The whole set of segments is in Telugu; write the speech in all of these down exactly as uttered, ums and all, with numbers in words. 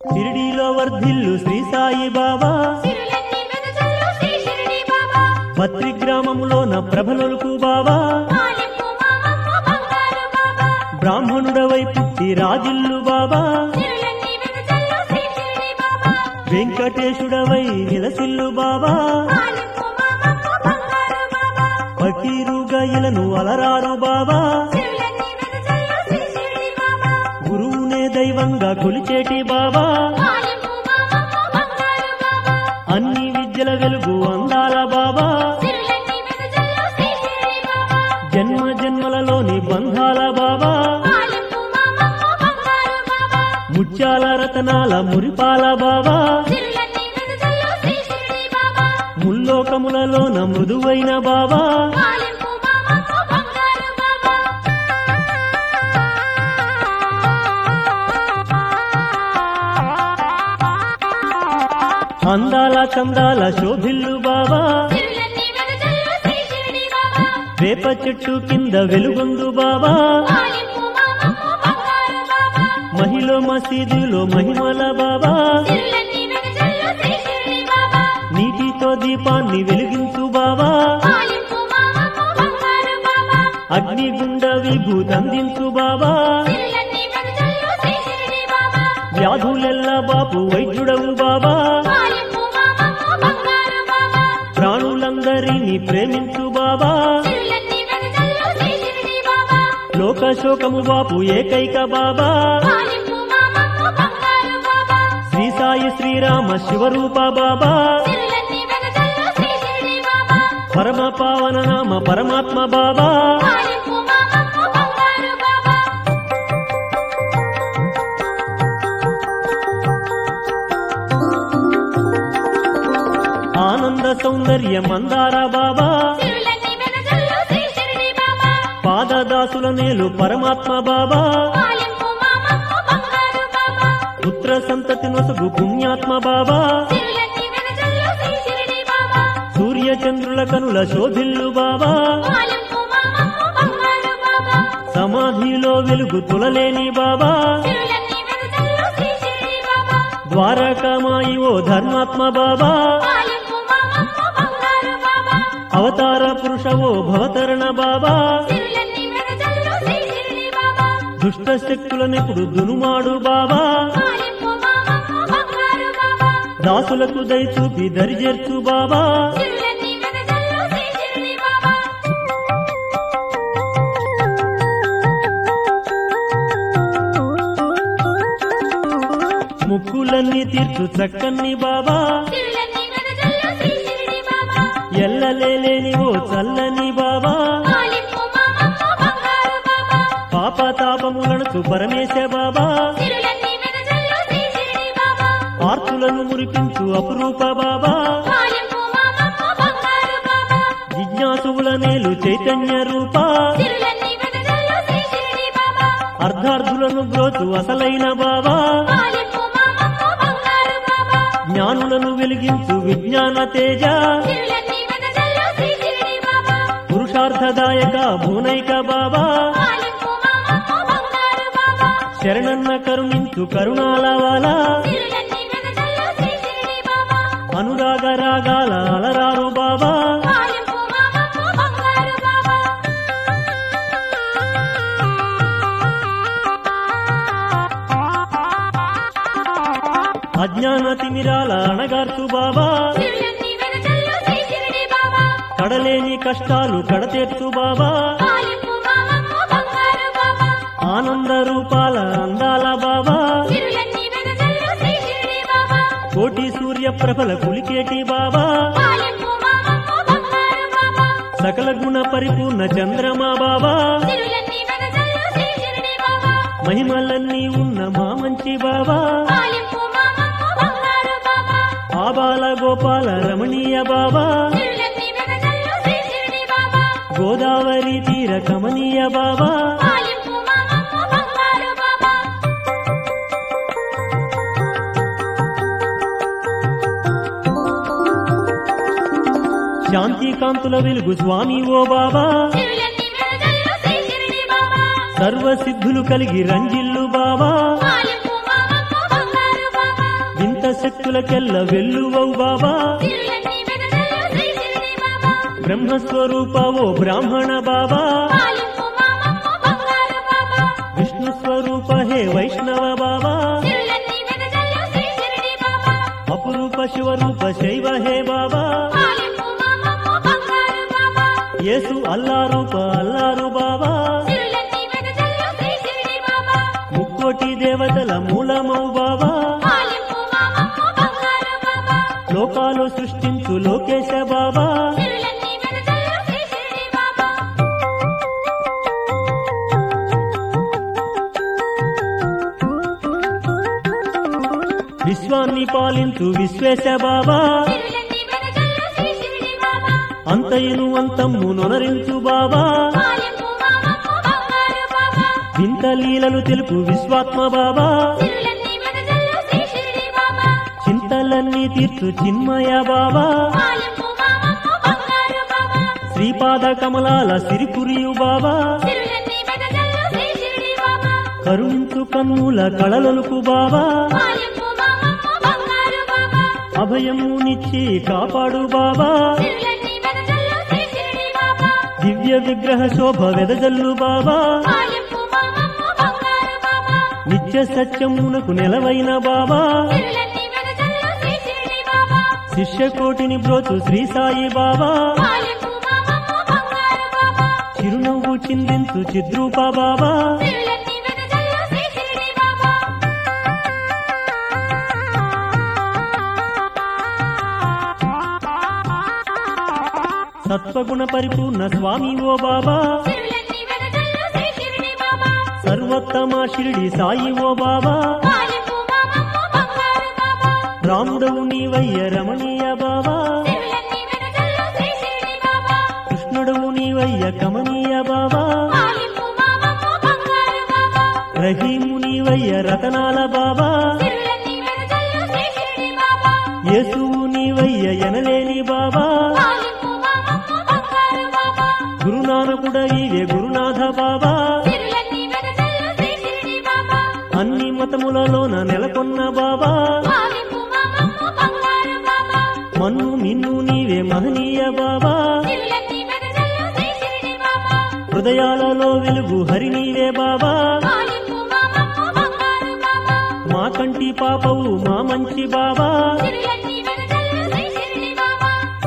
షిరిడీలో వర్ధిల్లు శ్రీ సాయి బాబా, పత్రి గ్రామములోన ప్రభలొలుకు బాబా, బ్రాహ్మణుడవై పుట్టి రాజిల్లు బాబా, వెంకటేశుడవై నిలసిల్లు బాబా, ఫకీరుగా ఇలను అలరారు బాబా, గురువునే దైవంగా కొలిచేటి బాబా, అన్ని విద్యల వెలుగు అందాల బాబా, జన్మ జన్మలలోని బంధాల బాబా, ముత్యాల రతనాల మురిపాల బాబా, ముల్లోకములలోన మృదువైన బాబా, అందాల చందాల శోభిల్లు బాబా, వేప చెట్టు కింద వెలుగొందు బాబా, మహిళ మసీదులో మహిమల బాబా, నీటితో దీపాన్ని వెలిగించు బాబా, అగ్నిగుండ విభూతందించు బాబా, వ్యాధులెల్ల బాపు వైద్యుడవు బాబా, ప్రాణులందరినీ ప్రేమించు బాబా, లోకశోకము బాపు ఏకైక బాబా, శ్రీ సాయి శ్రీరామ శివరూప బాబా, పరమ పావన నామ పరమాత్మ బాబా, ఆనంద సౌందర్య మందార బాబా, పాదదాసుల నేలు పరమాత్మ బాబా, పుత్ర సంతతి నొసగు పుణ్యాత్మ బాబా, సూర్య చంద్రుల కనుల శోభిల్లు బాబా, సమాధిలో వెలుగు తులలేని బాబా, ద్వారకామాయి ఓ ధర్మాత్మ బాబా, అవతార పురుష ఓ భవతరణ బాబా, దుష్ట శక్తులనెప్పుడు దునుమాడు బాబా, దాసులకు దయచూపి దరిజేర్చు బాబా, ముక్కులన్నీ తీర్చు చక్కన్ని బాబా, ఎల్లలేని ఓ చల్లని బాబా, పాపతాపములను పరమేశ బాబా, ఆర్తులను మురిపించు అపురూప బాబా, జిజ్ఞాసువుల నేలు చైతన్య రూప, అర్ధార్థులను బ్రోచు అసలైన బాబా, జ్ఞానులను వెలిగించు విజ్ఞాన తేజ, పురుషార్థదాయక భువనైక బాబా, శరణన్న కరుణించు కరుణాల వాలా, అనురాగ రాగాల అలరారు బాబా, అజ్ఞాన తిమిరాల అణగార్చు బాబా, కడలేని కష్టాలు కడతీర్చు బాబా, ఆనంద రూపాల అందాల బాబా, కోటి సూర్య ప్రభల కులికేటి బాబా, సకల గుణ పరిపూర్ణ చంద్రమా బాబా, మహిమలన్నీ ఉన్న మా మంచి బాబా, ఆబాల గోపాల రమణీయ బాబా, గోదావరి తీర కమనీయ బాబా, శాంతి కాంతుల వెలుగు స్వామి ఓ బాబా, సర్వసిద్ధులు కలిగి రంజిల్లు బాబా, శక్తులకెల్ల వెల్లువవు బాబా సిరులన్నీ వెదజల్లు శ్రీ షిరిడి బాబా బ్రహ్మస్వరూప ఓ బ్రాహ్మణ బాబా పాలింపు మామమ్మ బంగారు బాబా విష్ణు స్వరూప హే వైష్ణవ బాబా సిరులన్నీ వెదజల్లు శ్రీ షిరిడి బాబా అపురూప శివరూప శైవ హే బాబా పాలింపు మామమ్మ బంగారు బాబా యేసు అల్లారూప అల్లారు బాబా సిరులన్నీ వెదజల్లు శ్రీ షిరిడి బాబా ముక్కోటి దేవతల మూలమౌ బాబా పాలింపు మామమ్మ బంగారు బాబా లోకాలు సృష్టించు లోకేశ బాబా సిరులన్నీ వెదజల్లు శ్రీ షిరిడి బాబా విశ్వాన్ని పాలించు విశ్వేశ బాబా సిరులన్నీ వెదజల్లు శ్రీ షిరిడి బాబా అంతయును అంతమ్ము నొనరించు బాబా పాలింపు మామమ్మ బంగారు బాబా వింత లీలలు తెలుపు విశ్వాత్మ బాబా సిరులన్నీ వెదజల్లు శ్రీ షిరిడి బాబా చింతలన్నీ తీర్చు చిన్మయ బాబా పాలింపు మామమ్మ బంగారు బాబా శ్రీపాద కమలాల సిరిపురియు బాబా సిరులన్నీ వెదజల్లు శ్రీ షిరిడి బాబా కరుణించు కన్నుల కళలొలుకు బాబా పాలింపు మామమ్మ బంగారు బాబా అభయమునిచ్చి కాపాడు బాబా సిరులన్నీ వెదజల్లు శ్రీ షిరిడి బాబా దివ్య విగ్రహ శోభ వెదజల్లు బాబా పాలింపు మామమ్మ బంగారు బాబా నిత్య సత్యమునకు నెలవైన బాబా సిరులన్నీ వెదజల్లు శ్రీ షిరిడి బాబా శిష్యకోటిని బ్రోచు శ్రీ సాయి బాబా పాలింపు మామమ్మ బంగారు బాబా చిరునవ్వు చిందించు చిద్రూప బాబా సిరులన్నీ వెదజల్లు శ్రీ షిరిడి బాబా సత్వగుణ పరిపూర్ణ స్వామి ఓ బాబా సిరులన్నీ వెదజల్లు శ్రీ షిరిడి బాబా సర్వోత్తమ షిరిడి సాయి ఓ బాబా పాలింపు మామమ్మ బంగారు బాబా రాముడవు నీవయ్య రమణీయ బాబా సిరులన్నీ వెదజల్లు శ్రీ షిరిడి బాబా కృష్ణుడవు నీవయ్య కమనీయ బాబా పాలింపు మామమ్మ బంగారు బాబా రహీము నీవయ్య రతనాల బాబా సిరులన్నీ వెదజల్లు శ్రీ షిరిడి బాబా యేసువు నీవయ్య ఎనలేని బాబా పాలింపు మామమ్మ బంగారు బాబా గురునానకుడ ఈవే గురునాథ బాబా సిరులన్నీ వెదజల్లు శ్రీ షిరిడి బాబా అన్ని మతములలోన నెలకొన్న బాబా పాలింపు మామమ్మ బంగారు బాబా మన్ను మిన్ను నీవే మహనీయ బాబా సిరులన్నీ వెదజల్లు శ్రీ షిరిడి బాబా హృదయాలలో వెలుగు హరి నీవే బాబా పాలింపు మామమ్మ బంగారు బాబా మా కంటి పాపవు మా మంచి బాబా సిరులన్నీ వెదజల్లు శ్రీ షిరిడి బాబా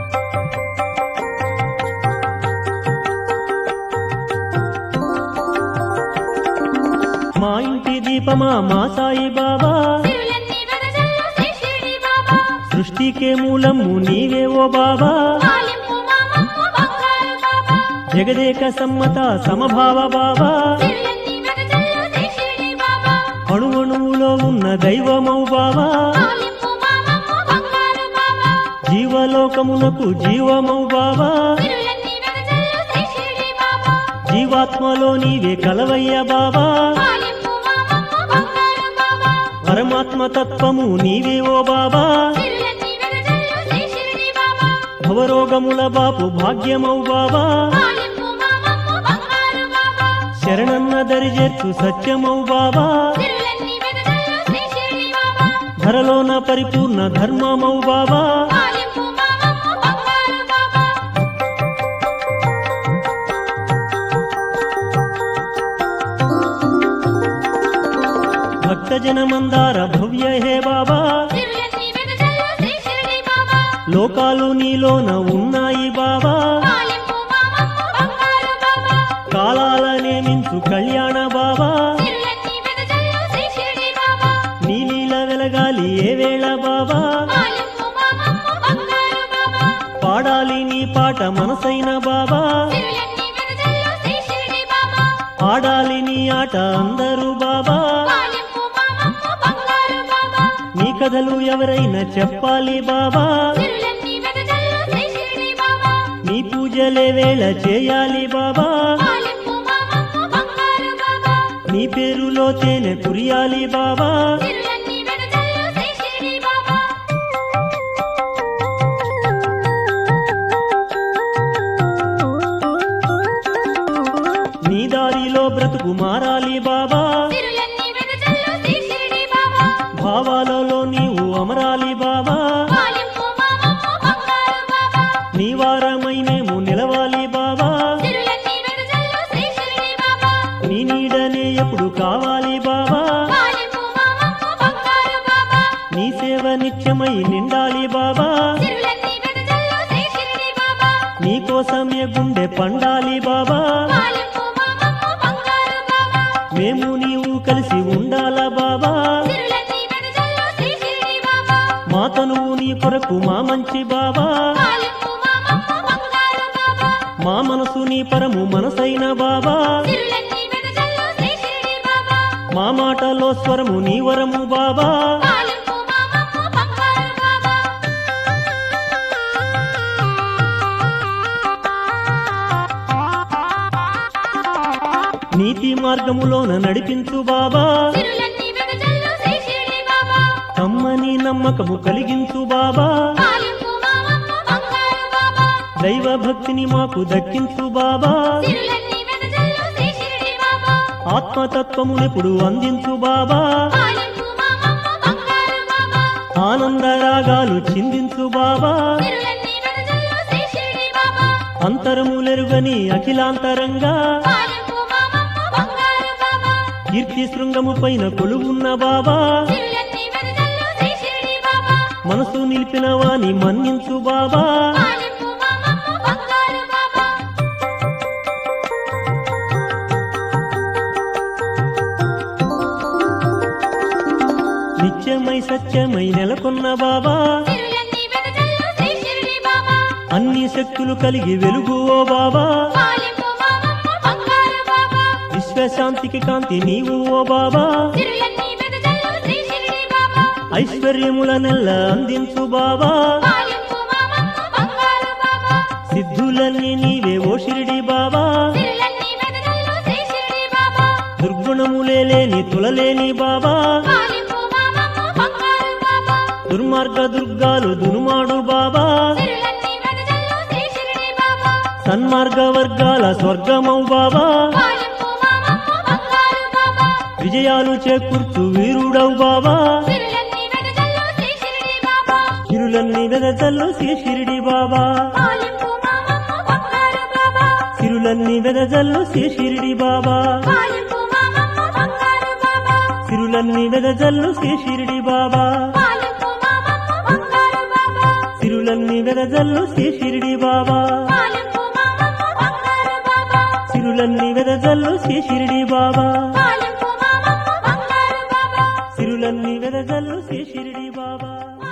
మా ఇంటి దీపమా మా సాయి బాబా సిరులన్నీ వెదజల్లు శ్రీ షిరిడి బాబా సృష్టికే మూలము నీవే ఓ బాబా పాలింపు మామమ్మ బంగారు బాబా జగదేక సమ్మత సమభావ బాబా సిరులన్నీ వెదజల్లు శ్రీ షిరిడి బాబా అణువణువులో ఉన్న దైవమౌ బాబా పాలింపు మామమ్మ బంగారు బాబా జీవలోకమునకు జీవమౌ బాబా సిరులన్నీ వెదజల్లు శ్రీ షిరిడి బాబా జీవాత్మలో నీవే కలవయ్య బాబా పాలింపు మామమ్మ బంగారు బాబా పరమాత్మ తత్వము నీవే ఓ బాబా సిరులన్నీ వెదజల్లు శ్రీ షిరిడి బాబా భవరోగముల బాపు భాగ్యమౌ బాబా పాలింపు మామమ్మ బంగారు బాబా శరణన్న దరిజేర్చు సత్యమౌ బాబా సిరులన్నీ వెదజల్లు శ్రీ షిరిడి బాబా ధరలోన పరిపూర్ణ ధర్మమౌ బాబా పాలింపు మామమ్మ బంగారు బాబా భక్తజన మందార భవ్య హే బాబా సిరులన్నీ వెదజల్లు శ్రీ షిరిడి బాబా లోకాలు నీలోన ఉన్నాయి బాబా పాలింపు మామమ్మ బంగారు బాబా కాలాల నేమించు కళ్యాణ బాబా సిరులన్నీ వెదజల్లు శ్రీ షిరిడి బాబా నీలీల వెలగాలి ఏ వేళ బాబా పాలింపు మామమ్మ బంగారు బాబా పాడాలి నీ పాట మనసైన బాబా సిరులన్నీ వెదజల్లు శ్రీ షిరిడి బాబా ఆడాలి నీ ఆట అందరూ బాబా పాలింపు మామమ్మ బంగారు బాబా నీ కథలు ఎవరైనా చెప్పాలి బాబా సిరులన్నీ వెదజల్లు శ్రీ షిరిడి బాబా నీ పూజలే వేళ చేయాలి బాబా పాలింపు మామమ్మ బంగారు బాబా నీ పేరులో తేనె కురియాలి బాబా సిరులన్నీ వెదజల్లు శ్రీ షిరిడి బాబా నీ దారిలో బ్రతుకు మారాలి బాబా సిరులన్నీ వెదజల్లు శ్రీ షిరిడి బాబా భావాలలో నీవు అమరాలి బాబా పాలింపు మామమ్మ బంగారు బాబా నీ వారమై మేము నిలవాలి బాబా సిరులన్నీ వెదజల్లు శ్రీ షిరిడి బాబా నీ నీడనే ఎప్పుడు కావాలి బాబా పాలింపు మామమ్మ బంగారు బాబా నీ సేవ నిత్యమై నిండాలి బాబా సిరులన్నీ వెదజల్లు శ్రీ షిరిడి బాబా నీ కోసమే గుండె పండాలి బాబా పాలింపు మామమ్మ బంగారు బాబా మేము నీవు కలిసి ఉండాలా బాబా సిరులన్నీ వెదజల్లు శ్రీ షిరిడి బాబా మా తనువు నీ కొరకు మా మంచి బాబా పాలింపు మామమ్మ బంగారు బాబా మా మనసు నీ పరము మనసైన బాబా సిరులన్నీ వెదజల్లు శ్రీ షిరిడి బాబా మా మాటలో స్వరము నీ వరము బాబా పాలింపు మామమ్మ బంగారు బాబా నీతి మార్గములోన నడిపించు బాబా సిరులన్నీ వెదజల్లు శ్రీ షిరిడి బాబా కమ్మని నమ్మకము కలిగించు బాబా పాలింపు మామమ్మ బంగారు బాబా దైవ భక్తిని మాకు దక్కించు బాబా సిరులన్నీ వెదజల్లు శ్రీ షిరిడి బాబా ఆత్మతత్వమునెప్పుడు అందించు బాబా పాలింపు మామమ్మ బంగారు బాబా ఆనంద రాగాలు చిందించు బాబా సిరులన్నీ వెదజల్లు శ్రీ షిరిడి బాబా అంతరములెరుగని అఖిలాంతరంగా పాలింపు మామమ్మ బంగారు బాబా కీర్తి శృంగము పైన కొలువున్న బాబా సిరులన్నీ వెదజల్లు శ్రీ షిరిడి బాబా మనసు నిలిపిన వాని మన్నించు బాబా పాలింపు మామమ్మ బంగారు బాబా నిత్యమై సత్యమై నెలకొన్న బాబా సిరులన్నీ వెదజల్లు శ్రీ షిరిడి బాబా అన్ని శక్తులు కలిగి వెలుగు ఓ బాబా పాలింపు మామమ్మ బంగారు బాబా విశ్వశాంతికి కాంతి నీవు ఓ బాబా సిరులన్నీ వెదజల్లు శ్రీ షిరిడి బాబా ఐశ్వర్యముల నెల్ల అందించు బాబా పాలింపు మామమ్మ బంగారు బాబా సిద్ధులన్నీ నీవే ఓ షిరిడి బాబా సిరులన్నీ వెదజల్లు శ్రీ షిరిడి బాబా దుర్గుణములే లేని తులలేని బాబా పాలింపు మామమ్మ బంగారు బాబా దుర్మార్గ దుర్గాలు దునుమాడు బాబా సిరులన్నీ వెదజల్లు శ్రీ షిరిడి బాబా సన్మార్గ వర్గాల స్వర్గమౌ బాబా పాలింపు మామమ్మ బంగారు బాబా విజయాలు చేకూర్చు వీరుడవు బాబా సిరులన్నీ వెదజల్లు శ్రీ షిరిడి బాబా సిరులన్నీ వెదజల్లు శ్రీ షిరిడి బాబా పాలింపు మామమ్మ బంగారు బాబా సిరులన్నీ వెదజల్లు శ్రీ షిరిడి బాబా పాలింపు మామమ్మ బంగారు బాబా సిరులన్నీ వెదజల్లు శ్రీ షిరిడి బాబా పాలింపు మామమ్మ బంగారు బాబా సిరులన్నీ వెదజల్లు శ్రీ షిరిడి బాబా పాలింపు మామమ్మ బంగారు బాబా సిరులన్నీ వెదజల్లు శ్రీ షిరిడి బాబా పాలింపు మామమ్మ బంగారు బాబా సిరులన్నీ వెదజల్లు శ్రీ షిరిడి బాబా